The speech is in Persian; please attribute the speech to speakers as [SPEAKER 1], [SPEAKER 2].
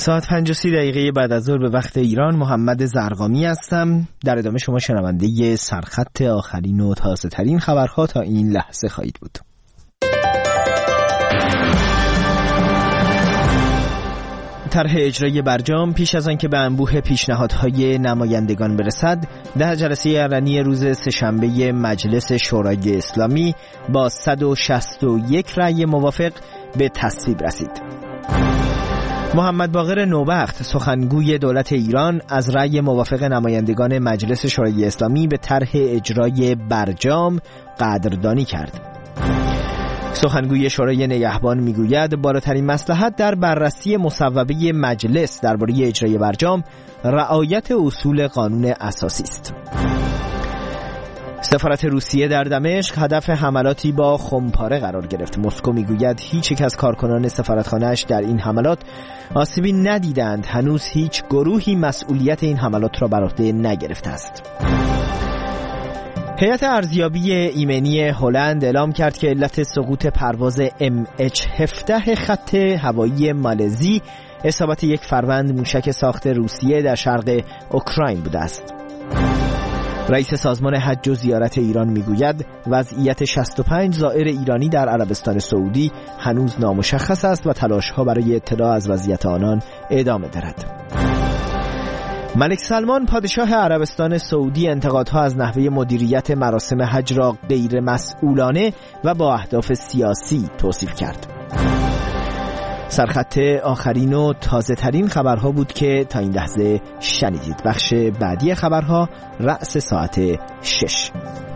[SPEAKER 1] ساعت 5:30 بعد از ظهر به وقت ایران. محمد زرقامی هستم. در ادامه شما شنونده سرخط آخرین و تازه ترین خبرها تا این لحظه خواهید بود. طرح اجرای برجام پیش از آن که به انبوه پیشنهادهای نمایندگان برسد، در جلسه علنی روز سه‌شنبه مجلس شورای اسلامی با 161 رأی موافق به تصویب رسید. محمد باقر نوبخت، سخنگوی دولت ایران، از رأی موافق نمایندگان مجلس شورای اسلامی به طرح اجرای برجام قدردانی کرد. سخنگوی شورای نگهبان میگوید بالاترین مصلحت در بررسی مصوبه مجلس درباره اجرای برجام رعایت اصول قانون اساسی است. سفارت روسیه در دمشق هدف حملاتی با خمپاره قرار گرفت. مسکو میگوید هیچ یک از کارکنان سفارتخانه‌اش در این حملات آسیبی ندیدند. هنوز هیچ گروهی مسئولیت این حملات را بر عهده نگرفته است. هیئت ارزیابی ایمنی هلند اعلام کرد که علت سقوط پرواز MH17 خط هوایی مالزی اصابت یک فروند موشک ساخت روسیه در شرق اوکراین بوده است. رئیس سازمان حج و زیارت ایران میگوید وضعیت 65 زائر ایرانی در عربستان سعودی هنوز نامشخص است و تلاش‌ها برای اطلاع از وضعیت آنان ادامه دارد. ملک سلمان پادشاه عربستان سعودی انتقادها از نحوه مدیریت مراسم حج را غیر مسئولانه و با اهداف سیاسی توصیف کرد. سرخط آخرین و تازه ترین خبرها بود که تا این لحظه شنیدید. بخش بعدی خبرها رأس ساعت 6.